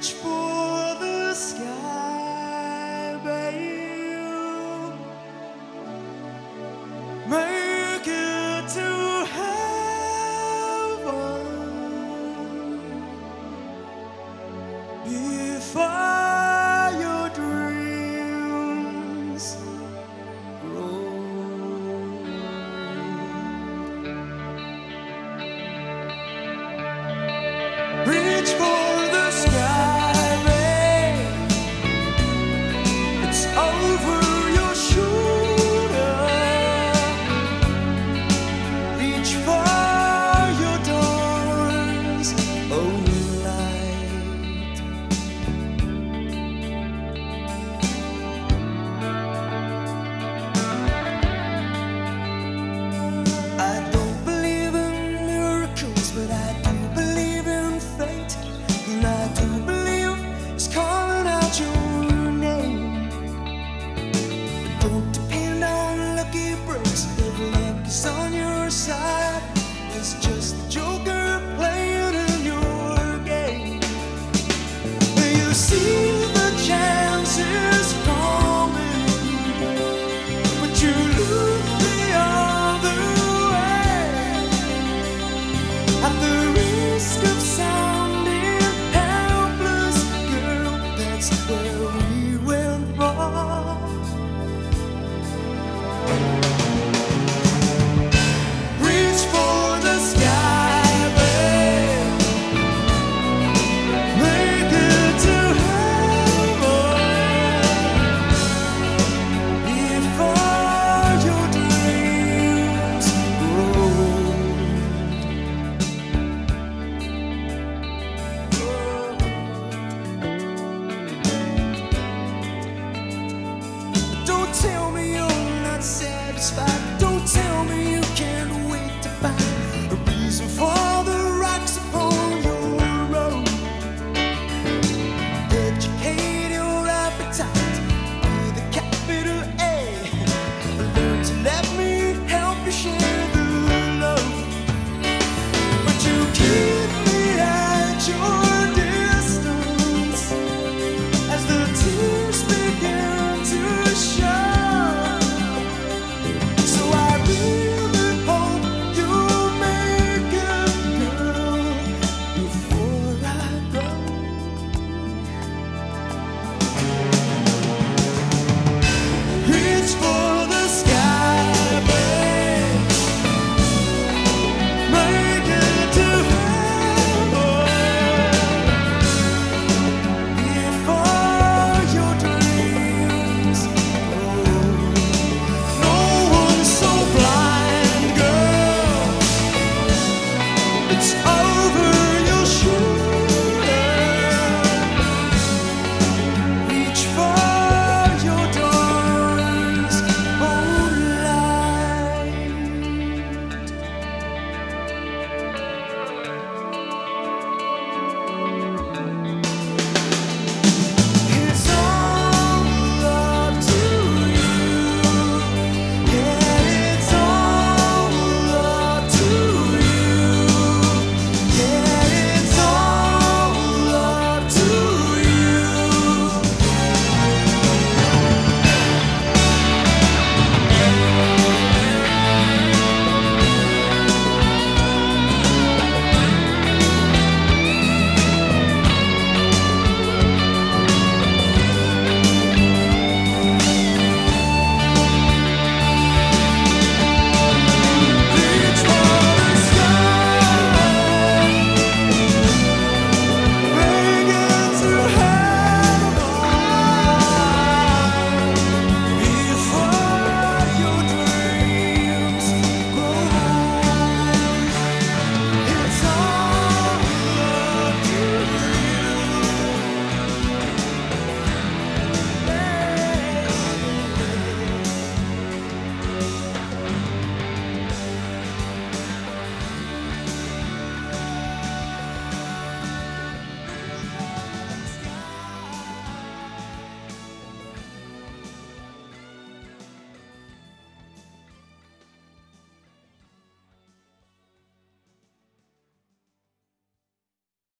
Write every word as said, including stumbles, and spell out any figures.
Reach for the sky, babe. Make it to heaven before your dreams grow. Reach for the sky, babe. It's over your shoulder. Reach for your dawn's own light. I don't believe in miracles, but I do believe in fate. And I do believe it's calling out your name. But don't depend on lucky breaks. If luck is on your side, it's just a joke